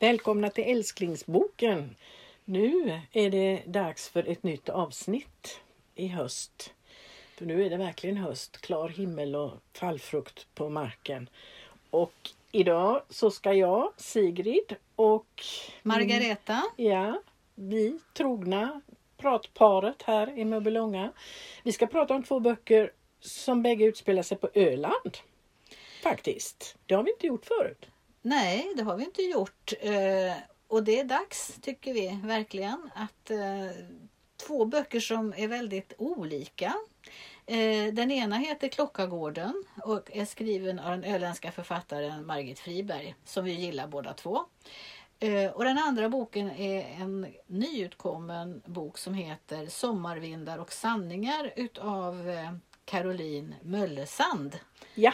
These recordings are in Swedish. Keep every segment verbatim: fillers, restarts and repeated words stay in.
Välkomna till älsklingsboken. Nu är det dags för ett nytt avsnitt i höst. För nu är det verkligen höst, klar himmel och fallfrukt på marken. Och idag så ska jag, Sigrid och Margareta. Ja, vi trogna pratparet här i Mörbylånga. Vi ska prata om två böcker som bägge utspelar sig på Öland. Faktiskt. Det har vi inte gjort förut. Nej, det har vi inte gjort. Eh, och det är dags, tycker vi verkligen, att eh, två böcker som är väldigt olika. Eh, den ena heter Klockagården och är skriven av den öländska författaren Margit Friberg, som vi gillar båda två. Eh, och den andra boken är en nyutkommen bok som heter Sommarvindar och sanningar utav eh, Caroline Möllesand. Ja.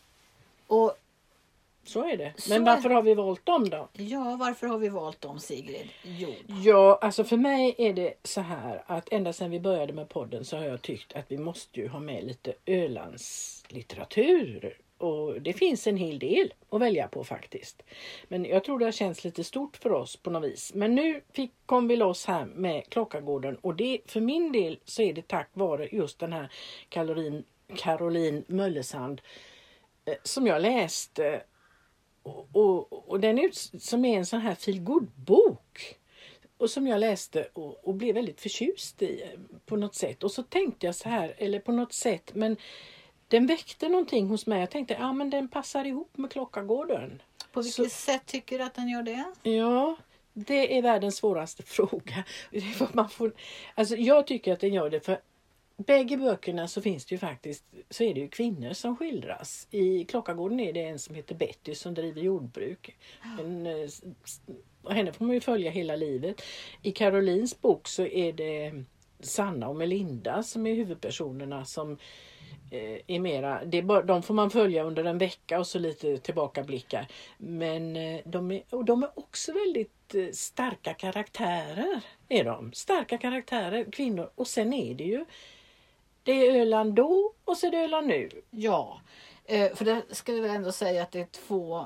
Och Så är det. Så Men varför har vi valt dem då? Ja, varför har vi valt dem, Sigrid? Jo. Ja, alltså för mig är det så här att ända sedan vi började med podden så har jag tyckt att vi måste ju ha med lite Ölands litteratur. Och det finns en hel del att välja på faktiskt. Men jag tror det har känts lite stort för oss på något vis. Men nu fick, kom vi loss här med Klockagården. Och det, för min del så är det tack vare just den här Caroline, Caroline Möllesand eh, som jag läste. Och, och, och den ut, som är en sån här feel-good-bok. Och som jag läste och, och blev väldigt förtjust i på något sätt. Och så tänkte jag så här, eller på något sätt, men den väckte någonting hos mig. Jag tänkte, ja men den passar ihop med Klockagården. På vilket så, sätt tycker du att den gör det? Ja, det är världens svåraste fråga. Det är för man får, alltså jag tycker att den gör det för bägge böckerna så finns det ju faktiskt, så är det ju kvinnor som skildras. I Klockagården är det en som heter Betty som driver jordbruk. En, och henne får man ju följa hela livet. I Carolines bok så är det Sanna och Melinda som är huvudpersonerna som eh, är mera, det är bara, de får man följa under en vecka och så lite tillbakablickar. Men eh, de är, och de är också väldigt eh, starka karaktärer. Är de. Starka karaktärer, kvinnor. Och sen är det ju det är Öland då och så är det Öland nu. Ja, eh, för det ska vi väl ändå säga att det är två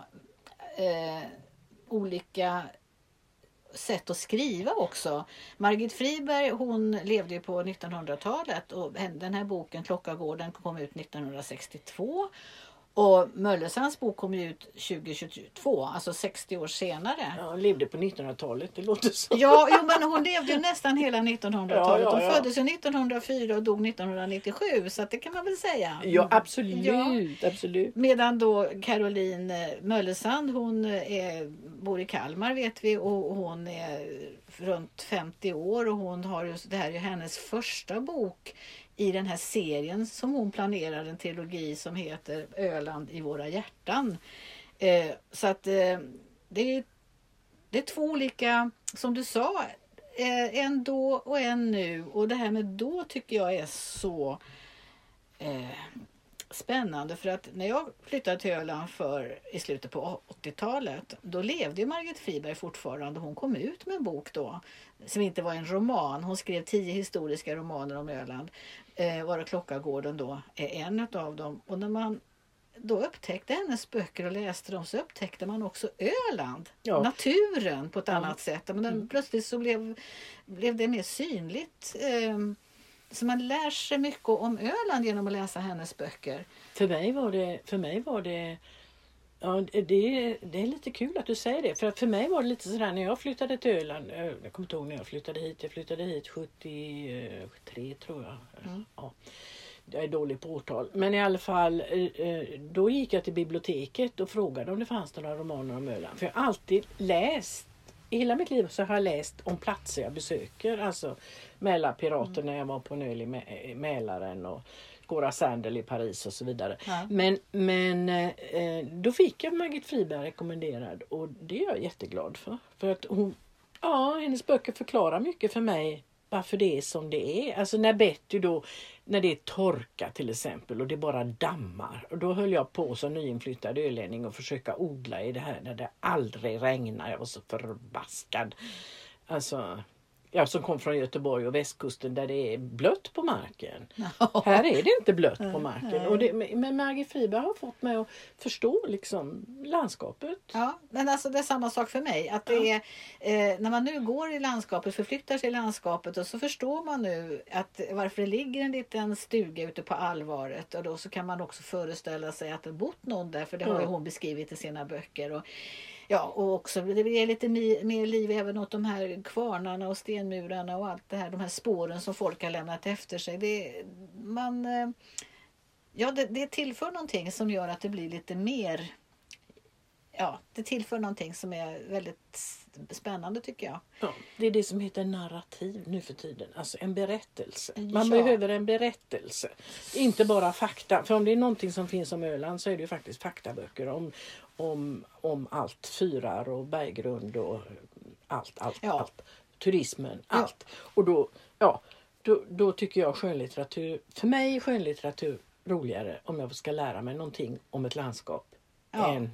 eh, olika sätt att skriva också. Margit Friberg, hon levde ju på nittonhundratalet och den här boken Klockagården kom ut nittonhundrasextiotvå. Och Möllesands bok kom ut tjugohundratjugotvå, alltså sextio år senare. Ja, hon levde på nittonhundratalet, det låter så. Ja, jo, men hon levde ju nästan hela nittonhundratalet. Ja, ja, ja. Hon föddes ju nittonhundrafyra och dog nittonhundranittiosju, så att det kan man väl säga. Ja, absolut. Ja. absolut. Medan då Caroline Möllesand, hon är, bor i Kalmar vet vi, och hon är runt femtio år och hon har just, det här är hennes första bok i den här serien som hon planerar, en trilogi som heter Öland i våra hjärtan. Eh, så att eh, det, är, det är två olika, som du sa, eh, en då och en nu. Och det här med då tycker jag är så eh, spännande. För att när jag flyttade till Öland för, i slutet på åttiotalet, då levde Margit Friberg fortfarande. Hon kom ut med en bok då som inte var en roman. Hon skrev tio historiska romaner om Öland. Eh, Vara Klockagården då är en av dem. Och när man då upptäckte hennes böcker och läste dem så upptäckte man också Öland. Ja. Naturen på ett Ja. annat sätt. Men den, Mm. plötsligt så blev, blev det mer synligt. Eh, så man lär sig mycket om Öland genom att läsa hennes böcker. För mig var det, för mig var det ja, det, det är lite kul att du säger det. För att för mig var det lite sådär när jag flyttade till Öland. Jag kommer inte ihåg när jag flyttade hit. Jag flyttade hit sjuttiotre tror jag. Mm. Ja, jag är dålig på årtal. Men i alla fall, då gick jag till biblioteket och frågade om det fanns några romaner om Öland. För jag har alltid läst, i hela mitt liv så har jag läst om platser jag besöker. Alltså Mälarpiraten mm. när jag var på en öl i Mälaren och Cora Sandel i Paris och så vidare. Ja. Men, men eh, då fick jag Margit Friberg rekommenderad och det är jag jätteglad för. För att hon, ja, hennes böcker förklarar mycket för mig varför det är som det är. Alltså när Betty då, när det är torka till exempel och det bara dammar. Och då höll jag på som nyinflyttad ölänning och försöka odla i det här när det aldrig regnar. Jag var så förbaskad. Alltså, ja, som kom från Göteborg och västkusten där det är blött på marken. Ja. Här är det inte blött på marken. Och det, men Margit Friberg har fått mig att förstå liksom landskapet. Ja, men alltså det är samma sak för mig. Att det är, eh, när man nu går i landskapet, förflyttar sig i landskapet, och så förstår man nu att varför det ligger en liten stuga ute på Alvaret, och då så kan man också föreställa sig att det bott någon där, för det har ju hon beskrivit i sina böcker. Och ja, och också det blir lite mer liv även åt de här kvarnarna och stenmurarna och allt det här, de här spåren som folk har lämnat efter sig. Det, man, ja, det, det tillför någonting som gör att det blir lite mer, ja, det tillför någonting som är väldigt spännande tycker jag. Ja, det är det som heter narrativ nu för tiden, alltså en berättelse. Man Ja. behöver en berättelse, inte bara fakta. För om det är någonting som finns om Öland så är det ju faktiskt faktaböcker om Om, om allt, fyrar och berggrund och allt, allt, Ja. allt. Turismen, Ja. allt. Och då, ja, då, då tycker jag skönlitteratur, för mig är skönlitteratur roligare om jag ska lära mig någonting om ett landskap. Ja. Än,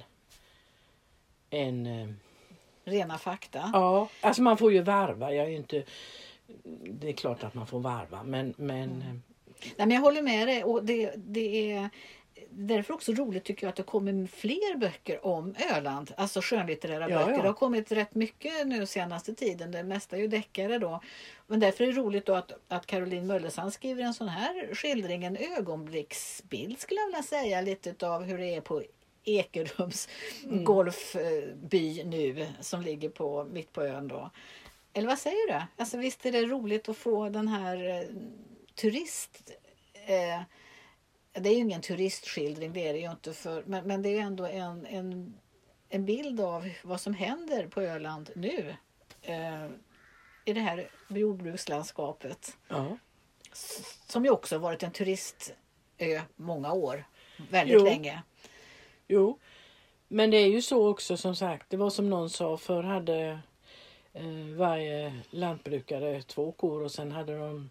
än, eh, Rena fakta. ja, alltså man får ju varva. Jag är ju inte, det är klart att man får varva, men, men Mm. Nej, men jag håller med dig, och det, det är därför också roligt tycker jag att det kommer fler böcker om Öland, alltså skönlitterära Ja, böcker. ja. Det har kommit rätt mycket nu senaste tiden, det mesta är ju deckare då. Men därför är det roligt då att, att Caroline Möllesand skriver en sån här skildring, en ögonblicksbild skulle jag vilja säga, lite av hur det är på Ekerums Mm. golfby nu som ligger på, mitt på ön då. Eller vad säger du? Alltså visst är det roligt att få den här eh, turist... Eh, det är ju ingen turistskildring, det är det ju inte, för, men, men det är ju ändå en, en, en bild av vad som händer på Öland nu. Eh, I det här jordbrukslandskapet. ja. S- Som ju också varit en turistö många år. Väldigt Jo. länge. Jo, men det är ju så också som sagt, det var som någon sa, för hade eh, varje lantbrukare två kor och sen hade de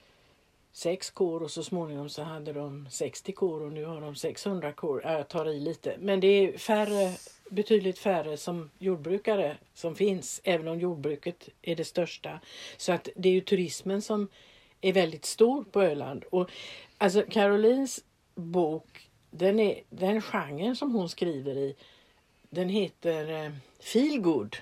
sex kor och så småningom så hade de sextio kor och nu har de sexhundra kor. Ja, jag tar i lite, men det är färre, betydligt färre som jordbrukare som finns, även om jordbruket är det största. Så att det är ju turismen som är väldigt stor på Öland. Och alltså Carolines bok, den är den genren som hon skriver i, den heter eh, Feel Good.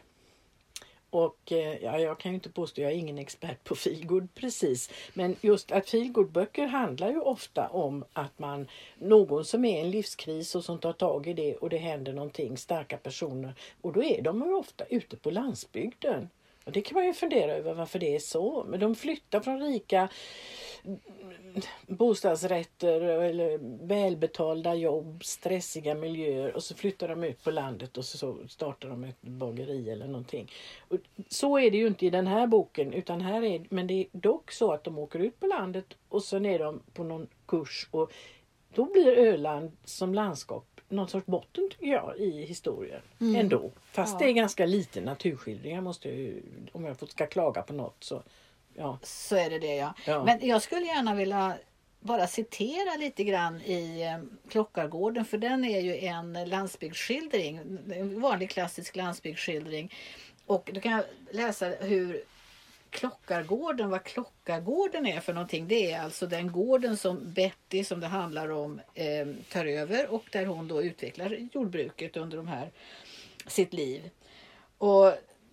Och eh, ja, jag kan ju inte påstå, jag är ingen expert på feel good precis. Men just att feel good böcker handlar ju ofta om att man, någon som är i en livskris och som tar tag i det och det händer någonting, starka personer. Och då är de ju ofta ute på landsbygden. Och det kan man ju fundera över varför det är så. Men de flyttar från rika bostadsrätter eller välbetalda jobb, stressiga miljöer, och så flyttar de ut på landet och så startar de ett bageri eller någonting. Och så är det ju inte i den här boken, utan här är, men det är dock så att de åker ut på landet och så är de på någon kurs, och då blir Öland som landskap någon sorts botten tycker jag i historien Mm. ändå. Fast Ja. det är ganska lite naturskildringar, måste jag ju, om jag ska klaga på något så ja. Så är det det, ja. Ja. Men jag skulle gärna vilja bara citera lite grann i eh, Klockargården, för den är ju en landsbygdsskildring, en vanlig klassisk landsbygdsskildring. Och då kan jag läsa hur Klockargården, vad Klockargården är för någonting. Det är alltså den gården som Betty, som det handlar om, eh, tar över, och där hon då utvecklar jordbruket under de här sitt liv. Och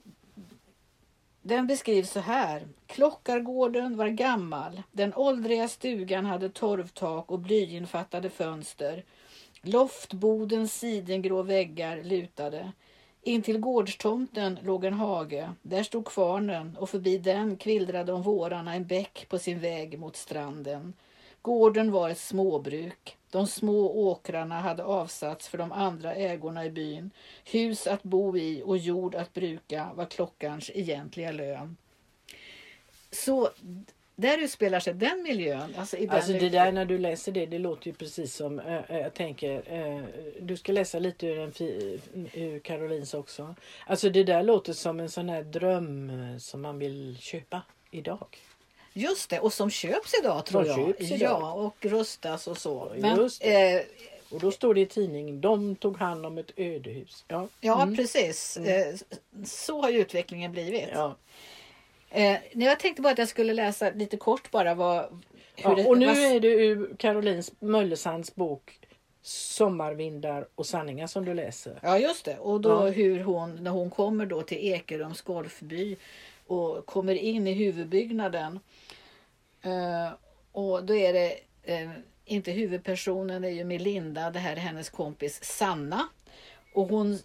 den beskrivs så här. Klockargården var gammal. Den åldriga stugan hade torvtak och blyinfattade fönster. Loftbodens sidengrå väggar lutade. Intill gårdstomten låg en hage. Där stod kvarnen, och förbi den kvildrade om vårarna en bäck på sin väg mot stranden. Gården var ett småbruk. De små åkrarna hade avsatts för de andra ägorna i byn. Hus att bo i och jord att bruka var klockarns egentliga lön. Så där utspelar sig den miljön. Alltså, i den Alltså det där, när du läser det, det låter ju precis som, äh, jag tänker, äh, du ska läsa lite ur, en fi, ur Carolines också. Alltså det där låter som en sån här dröm som man vill köpa idag. Just det, och som köps idag tror Som jag. köps idag. Ja, och rustas och så. Just Men, eh, Och då står det i tidningen, de tog hand om ett ödehus. Ja, ja, Mm. precis. Eh, så har ju utvecklingen blivit. ja. Eh, jag tänkte bara att jag skulle läsa lite kort bara vad... Hur Ja, det, och nu vad, är det ur Carolins Möllesands bok Sommarvindar och sanningar som du läser. Ja, just det. Och då Ja. hur hon, när hon kommer då till Ekerums golfby och kommer in i huvudbyggnaden. Eh, och då är det eh, inte huvudpersonen, det är ju Melinda, det här är hennes kompis Sanna. Och hon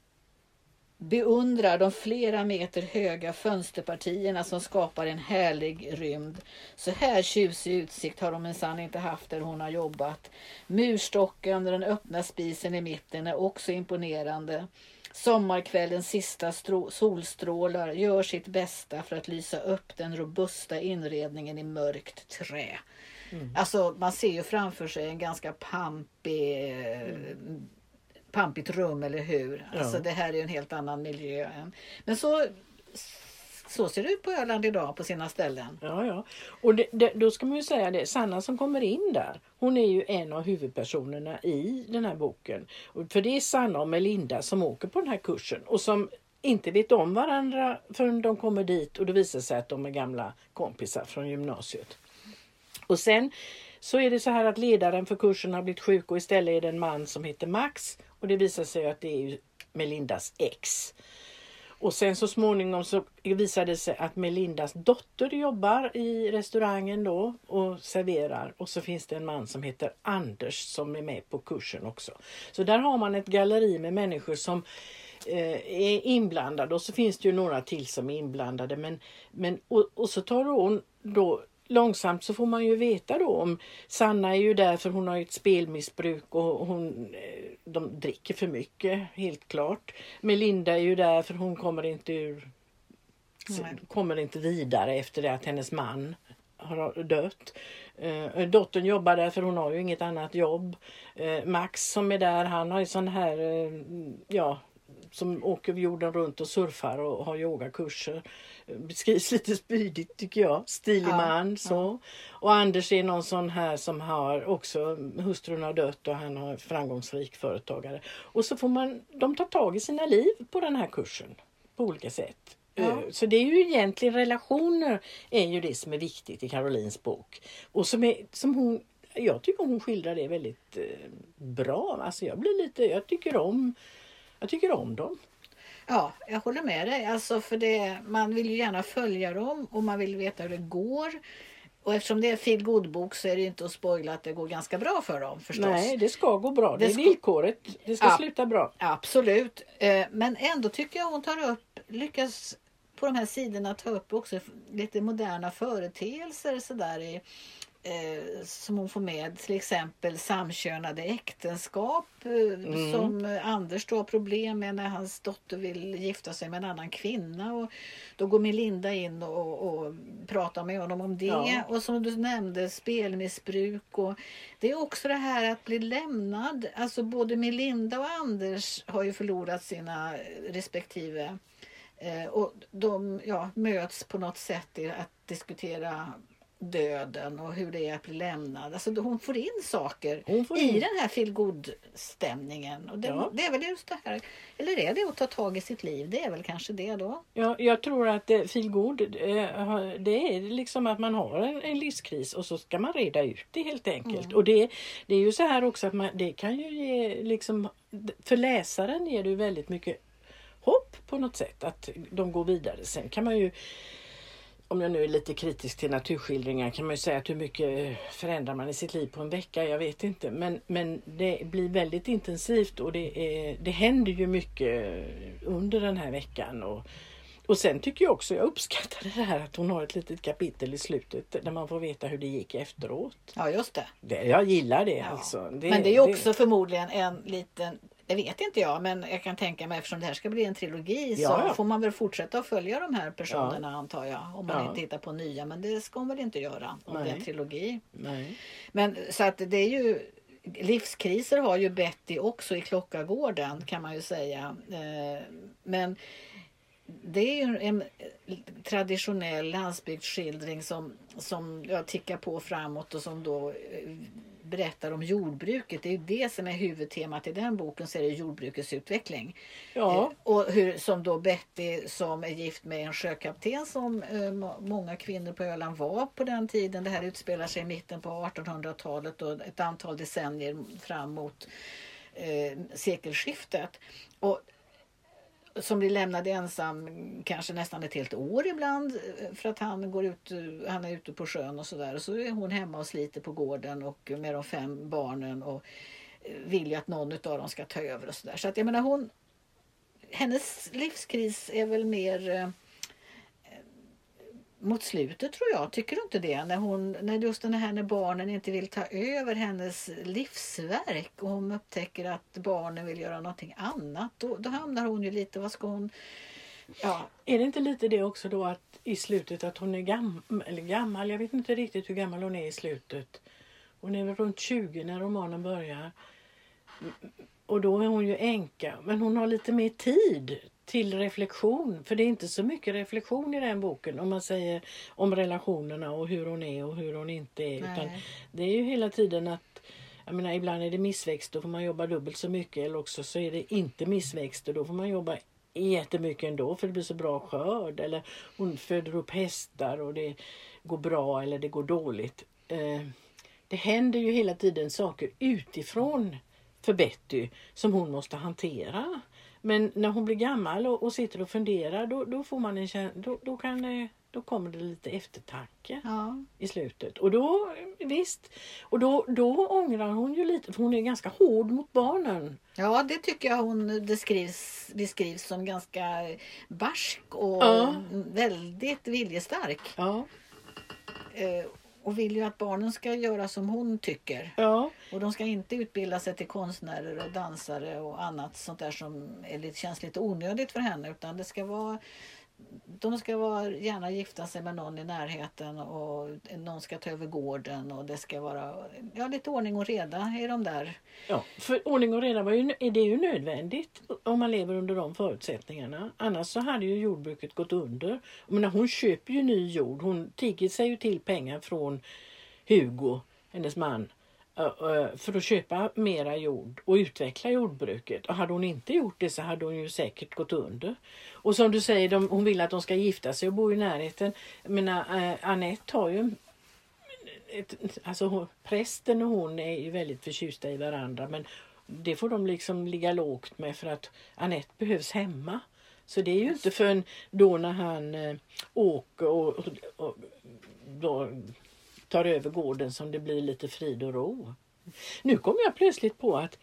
beundrar de flera meter höga fönsterpartierna som skapar en härlig rymd. Så här tjusig utsikt har de minsann inte haft där hon har jobbat. Murstocken och den öppna spisen i mitten är också imponerande. Sommarkvällens sista strå- solstrålar gör sitt bästa för att lysa upp den robusta inredningen i mörkt trä. Mm. Alltså man ser ju framför sig en ganska pampig... Mm. pampigt rum, eller hur? Ja. Alltså det här är ju en helt annan miljö än. Men så, så ser det ut på Öland idag på sina ställen. Ja, ja. Och det, det, då ska man ju säga det, Sanna som kommer in där, hon är ju en av huvudpersonerna i den här boken. Och för det är Sanna och Melinda som åker på den här kursen och som inte vet om varandra förrän de kommer dit och det visar sig att de är gamla kompisar från gymnasiet. Och sen så är det så här att ledaren för kursen har blivit sjuk och istället är det en man som heter Max. Och det visar sig att det är Melindas ex. Och sen så småningom så visar det sig att Melindas dotter jobbar i restaurangen då och serverar. Och så finns det en man som heter Anders som är med på kursen också. Så där har man ett galleri med människor som eh, är inblandade. Och så finns det ju några till som är inblandade. Men, men, och, och så tar hon då... Långsamt så får man ju veta då om Sanna är ju där för hon har ju ett spelmissbruk och hon, de dricker för mycket, helt klart. Melinda är ju där för hon kommer inte ur, kommer inte vidare efter det att hennes man har dött. Eh, dottern jobbar där för hon har ju inget annat jobb. Eh, Max som är där, han har ju sån här, eh, ja, som åker jorden runt och surfar och har yogakurser. Beskrivs lite spydigt tycker jag. Stilig ja, man så. Ja. Och Anders är någon sån här som har också, hustrun har dött och han har framgångsrik företagare. Och så får man, de tar tag i sina liv på den här kursen på olika sätt. Ja. Så det är ju egentligen relationer är ju det som är viktigt i Carolins bok. Och som, är, som hon, jag tycker hon skildrar det väldigt eh, bra. Alltså jag blir lite, jag tycker om, jag tycker om dem. Ja, jag håller med dig. Alltså för det, man vill ju gärna följa dem och man vill veta hur det går. Och eftersom det är feel good bok så är det inte att spoila att det går ganska bra för dem förstås. Nej, det ska gå bra. Det, det är ska... villkoret. Det ska ja, sluta bra. Absolut. Men ändå tycker jag hon tar upp, lyckas på de här sidorna ta upp också lite moderna företeelser sådär i Eh, som hon får med, till exempel samkönade äktenskap eh, mm. som Anders då har problem med när hans dotter vill gifta sig med en annan kvinna och då går Melinda in och, och pratar med honom om det ja. Och som du nämnde spelmissbruk och det är också det här att bli lämnad, alltså både Melinda och Anders har ju förlorat sina respektive eh, och de ja, möts på något sätt i att diskutera döden och hur det är att bli lämnad. Alltså hon får in saker får in. i den här feelgood-stämningen. Och det, ja. det är väl just det här. Eller är det att ta tag i sitt liv? Det är väl kanske det då? Ja, jag tror att feelgood det är liksom att man har en, en livskris och så ska man reda ut det helt enkelt. Mm. Och det, det är ju så här också att man, det kan ju ge liksom, för läsaren ger det ju väldigt mycket hopp på något sätt att de går vidare. Sen kan man ju, om jag nu är lite kritisk till naturskildringar, kan man ju säga att hur mycket förändrar man i sitt liv på en vecka, jag vet inte. Men, men det blir väldigt intensivt och det, är, det händer ju mycket under den här veckan. Och, och sen tycker jag också, jag uppskattar det här att hon har ett litet kapitel i slutet där man får veta hur det gick efteråt. Ja, just det. det jag gillar det ja. alltså. Det, men det är också det... förmodligen en liten... Det vet inte jag, men jag kan tänka mig eftersom det här ska bli en trilogi så ja, ja. får man väl fortsätta att följa de här personerna ja. antar jag. Om man ja. inte hittar på nya, men det ska man väl inte göra om Nej. det är en trilogi. Nej. Men så att det är ju, livskriser har ju Betty också i Klockagården kan man ju säga. Men det är ju en traditionell landsbygdsskildring som, som jag tickar på framåt och som då berättar om jordbruket. Det är ju det som är huvudtemat i den boken, så är det jordbrukets utveckling. Ja. Eh, och hur, som då Betty, som är gift med en sjökapten som eh, många kvinnor på Öland var på den tiden. Det här utspelar sig i mitten på artonhundratalet och ett antal decennier fram mot eh, sekelskiftet. Och som blir lämnad ensam kanske nästan ett helt år ibland för att han går ut, han är ute på sjön och sådär. Och så är hon hemma och sliter på gården och med de fem barnen och vill ju att någon av dem ska ta över och sådär. Så att jag menar hon, hennes livskris är väl mer eh, mot slutet tror jag, tycker du inte det? När, hon, när just den här när barnen inte vill ta över hennes livsverk och hon upptäcker att barnen vill göra någonting annat, då, då hamnar hon ju lite, vad ska hon... Ja. Är det inte lite det också då att i slutet att hon är gam, eller gammal, jag vet inte riktigt hur gammal hon är i slutet. Hon är väl runt tjugo när romanen börjar. Och då är hon ju änka, men hon har lite mer tid till reflektion. För det är inte så mycket reflektion i den boken om man säger om relationerna och hur hon är och hur hon inte är. Nej. Utan det är ju hela tiden att, jag menar, ibland är det missväxt, då får man jobba dubbelt så mycket. Eller också så är det inte missväxt och då får man jobba jättemycket ändå för det blir så bra skörd. Eller hon föder upp hästar och det går bra eller det går dåligt. Eh, det händer ju hela tiden saker utifrån för Betty som hon måste hantera. Men när hon blir gammal och, och sitter och funderar då, då får man en känsla, då, då, kan det, då kommer det lite eftertanke Ja. i slutet. Och då, visst, och då, då ångrar hon ju lite, för hon är ganska hård mot barnen. Ja, det tycker jag hon beskrivs, beskrivs som ganska barsk och Ja. väldigt viljestark. Ja, Eh, och vill ju att barnen ska göra som hon tycker. ja, Och de ska inte utbilda sig till konstnärer och dansare och annat sånt där som är lite, känns lite onödigt för henne. Utan det ska vara, de ska vara, gärna gifta sig med någon i närheten och någon ska ta över gården. Och det ska vara ja, lite ordning och reda i de där. ja. För ordning och reda var ju, är det ju nödvändigt om man lever under de förutsättningarna. Annars så hade ju jordbruket gått under. Men när hon köper ju ny jord, hon tigger sig ju till pengar från Hugo, hennes man, för att köpa mera jord och utveckla jordbruket. Och hade hon inte gjort det så hade hon ju säkert gått under. Och som du säger, de, hon vill att de ska gifta sig och bo i närheten. Jag menar, äh, Annette har ju ett, alltså hon, prästen och hon är ju väldigt förtjusta i varandra, men det får de liksom ligga lågt med för att Annette behövs hemma. Så det är ju inte förrän då när han äh, åker och, och, och då tar över gården som det blir lite frid och ro. Nu kom jag plötsligt på att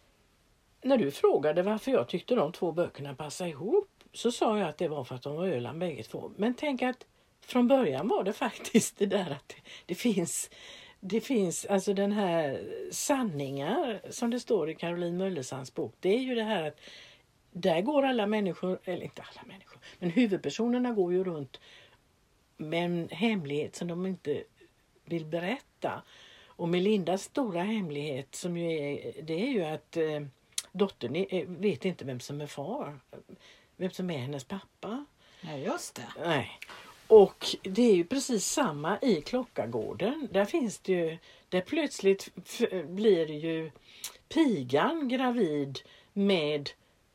när du frågade varför jag tyckte de två böckerna passade ihop så sa jag att det var för att de var Öland bägge två. Men tänk att från början var det faktiskt det där att det, det finns det finns alltså den här sanningar som det står i Caroline Möllesands bok. Det är ju det här att där går alla människor, eller inte alla människor, men huvudpersonerna går ju runt med en hemlighet som de inte vill berätta. Och Melindas stora hemlighet som ju är, det är ju att eh, dottern är, vet inte vem som är far. Vem som är hennes pappa. Ja, just det. Nej. Och det är ju precis samma i Klockagården. Där finns det ju, där plötsligt f- blir det ju pigan gravid med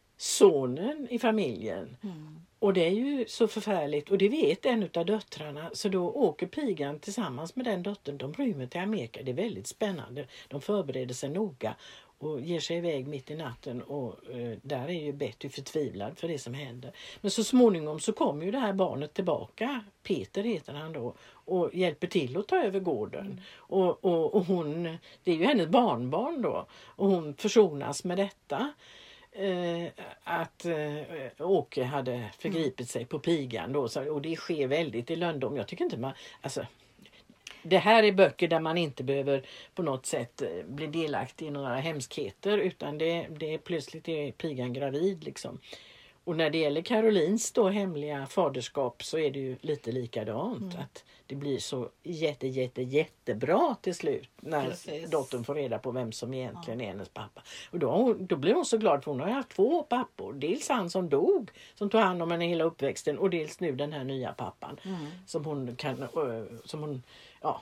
sonen i familjen. Mm. Och det är ju så förfärligt. Och det vet en av döttrarna. Så då åker pigan tillsammans med den dottern. De rymmer till Amerika. Det är väldigt spännande. De förbereder sig noga. Och ger sig iväg mitt i natten. Och eh, där är ju Betty förtvivlad för det som händer. Men så småningom så kommer ju det här barnet tillbaka. Peter heter han då. Och hjälper till att ta över gården. Mm. Och, och, och hon, det är ju hennes barnbarn då. Och hon försonas med detta. Eh, att eh, Åke hade förgripit sig på pigan då, så, och det sker väldigt i lönndom. Jag tycker inte man, alltså, det här är böcker där man inte behöver på något sätt eh, bli delaktig i några hemskheter, utan det, det är plötsligt är pigan gravid liksom. Och när det gäller Carolines då hemliga faderskap så är det ju lite likadant. Mm. Att det blir så jätte, jätte, jättebra till slut när Precis. dottern får reda på vem som egentligen ja. är hennes pappa. Och då, då blir hon så glad för hon har haft två pappor. Dels han som dog, som tog hand om henne hela uppväxten, och dels nu den här nya pappan. Mm. Som hon kan, som hon, ja,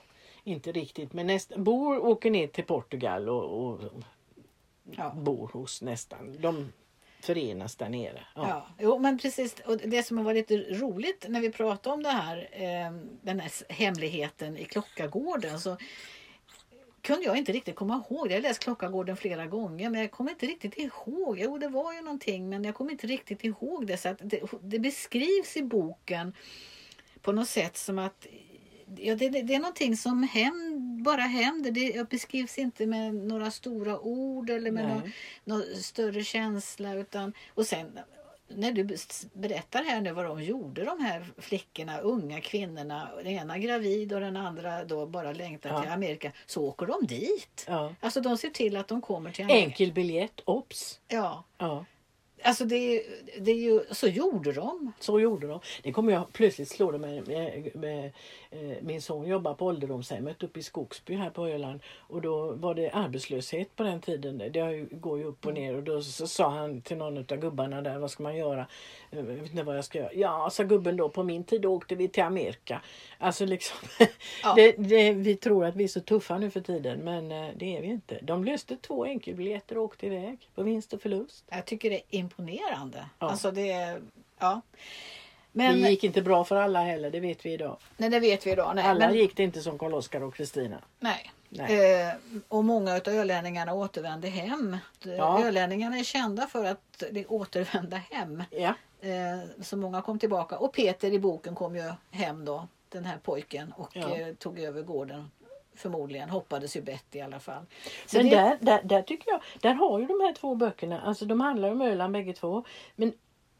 inte riktigt, men nästan, bor, åker ner till Portugal och, och Ja. bor hos nästan. De förenas där nere. Ja. Ja, jo, men precis. Och det som har varit lite roligt när vi pratar om det här, eh, den här hemligheten i Klockagården, så kunde jag inte riktigt komma ihåg. Jag har läst Klockagården flera gånger, men jag kommer inte riktigt ihåg. Jo, det var ju någonting, men jag kommer inte riktigt ihåg det. Så att det, det beskrivs i boken på något sätt som att ja, det, det, det är någonting som händer, bara händer. Det beskrivs inte med några stora ord eller med någon, någon större känsla. Utan, och sen när du berättar här nu vad de gjorde, de här flickorna, unga kvinnorna, den ena gravid och den andra då bara längtar Ja. till Amerika, så åker de dit. Ja. Alltså de ser till att de kommer till Amerika. Enkel biljett, ops. Ja, Ja. alltså det, det är ju, så gjorde de. Så gjorde de. Det kommer jag plötsligt slå det med, med, med eh, min son jobbar på ålderdomshemmet uppe i Skogsby här på Öland. Och då var det arbetslöshet på den tiden. Det har ju, går ju upp och ner. Och då så, sa han till någon av gubbarna där, vad ska man göra? Jag vet inte vad jag ska göra. Ja, sa gubben då, på min tid åkte vi till Amerika. Alltså liksom, Ja. det, det, vi tror att vi är så tuffa nu för tiden. Men eh, det är vi inte. De löste två enkelbiljetter och åkte iväg på vinst och förlust. Jag tycker det är imponerande. Ja. Alltså det, ja. Men, Det gick inte bra för alla heller, det vet vi idag. nej, det vet vi idag. Nej, Alla men, gick det inte som Karl-Oskar och Kristina. nej. Nej. Eh, och många av ölänningarna återvände hem. Ja. Ölänningarna är kända för att det återvända hem. Ja, Eh, så många kom tillbaka. Och Peter i boken kom ju hem då, den här pojken, och Ja. eh, tog över gården. Förmodligen, hoppades ju bett i alla fall. Så men det, där, där, där tycker jag, där har ju de här två böckerna, alltså de handlar om Öland bägge två. Men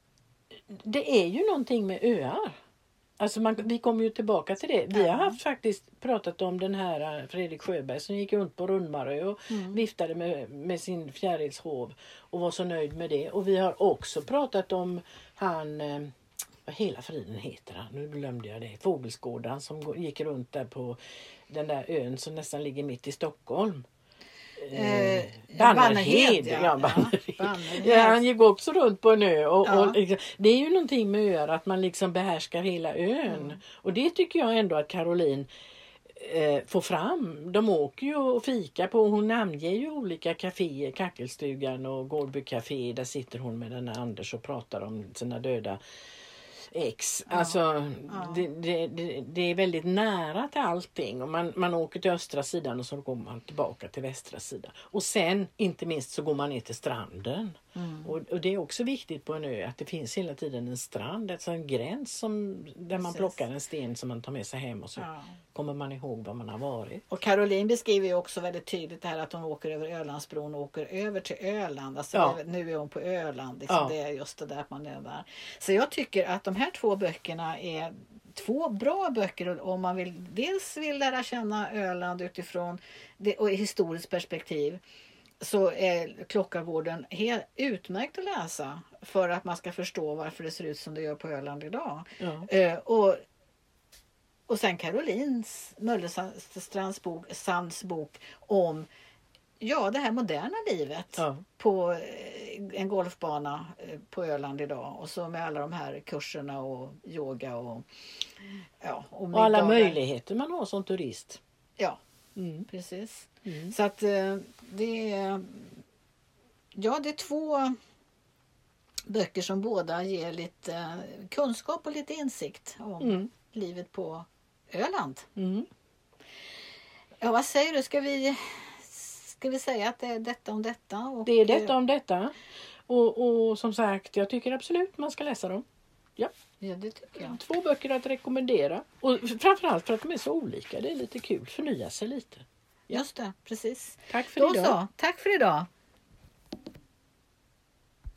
det är ju någonting med öar. Alltså man, vi kommer ju tillbaka till det. Vi Ja. har haft faktiskt pratat om den här eh, Fredrik Sjöberg som gick runt på Rundmarö och Mm. viftade med, med sin fjärilshov och var så nöjd med det. Och vi har också pratat om han, eh, vad hela friden heter han, nu glömde jag det, Fågelskådan som gå- gick runt där på den där ön som nästan ligger mitt i Stockholm. Eh, Bannerhed. ja. Ja, Bannerhed. Bannerhed. Ja, han gick också runt på en ö. Och, Ja. och, liksom, det är ju någonting med öar att man liksom behärskar hela ön. Mm. Och det tycker jag ändå att Caroline eh, får fram. De åker ju och fika på, hon namnger ju olika kaféer, Kackelstugan och Gårdby Café. Där sitter hon med den här Anders och pratar om sina döda ex. Ja. Alltså Ja. det, det, det, det är väldigt nära till allting. Och man, man åker till östra sidan och så går man tillbaka till västra sidan. Och sen inte minst så går man ner till stranden. Mm. Och, och det är också viktigt på en ö att det finns hela tiden en strand, alltså en gräns som, där man Precis. plockar en sten som man tar med sig hem och så Ja. kommer man ihåg var man har varit. Och Caroline beskriver ju också väldigt tydligt det här att hon åker över Ölandsbron och åker över till Öland. Alltså Ja. det, nu är hon på Öland. Liksom. Ja. Det är just det där att man är där. Så jag tycker att de här två böckerna är två bra böcker om man vill, dels vill lära känna Öland utifrån det, och i historiskt perspektiv. Så är Klockagården helt utmärkt att läsa för att man ska förstå varför det ser ut som det gör på Öland idag. Ja. Eh, och Och sen Karolins Möllerstrands bok, Sands bok om ja, det här moderna livet Ja. på eh, en golfbana eh, på Öland idag. Och så med alla de här kurserna och yoga och ja, och Och alla middagar. möjligheter man har som turist. Ja, Mm. precis. Mm. Så att eh, det är ja, det är två böcker som båda ger lite eh, kunskap och lite insikt om Mm. livet på Öland. Mm. Ja, vad säger du? Ska vi, ska vi säga att det är detta om detta? Och, Det är detta om detta. Och, och som sagt, jag tycker absolut man ska läsa dem. Ja, det tycker jag. Två böcker att rekommendera. Och framförallt för att de är så olika. Det är lite kul. Förnya sig lite. Ja. Just det, precis. Tack för Då idag. så, tack för idag.